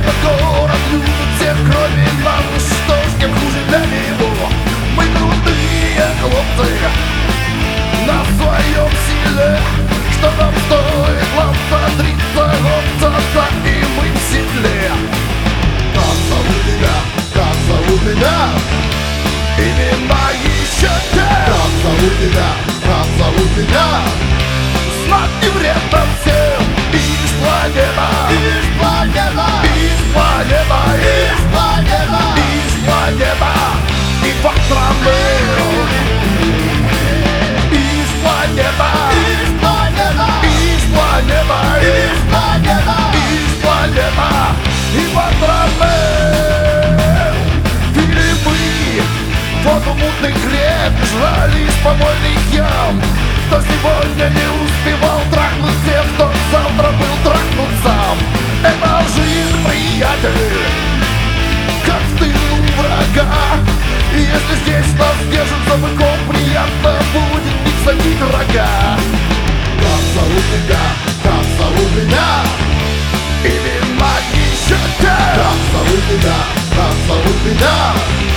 Этот город любит всех, кроме нас. Что ж, тем хуже для него. Мы крутые хлопцы на своем силе. Что нам стоит лапса 30 год, и мы в седле. Как зовут тебя? Как зовут тебя? Имена еще те. Как зовут тебя? Как зовут тебя? Знать не вредно всем. Ишь планета, ишь планета, ишь планета, ишь планета, ишь планета. И Вахтрамел. Ишь планета, ишь планета, ишь планета, ишь планета, ишь планета. И Вахтрамел. Пили мы воду мутных рек, жрали из помойных ям. Кто сегодня не успевал трахнуть всех, кто завтра был трахнут сам. Это жизнь, приятель, как в тылу врага. И если здесь нас держат за быком, приятно будет их забить рога. Как зовут тебя? Как зовут меня? Имена еще те. Как зовут тебя? Как зовут меня?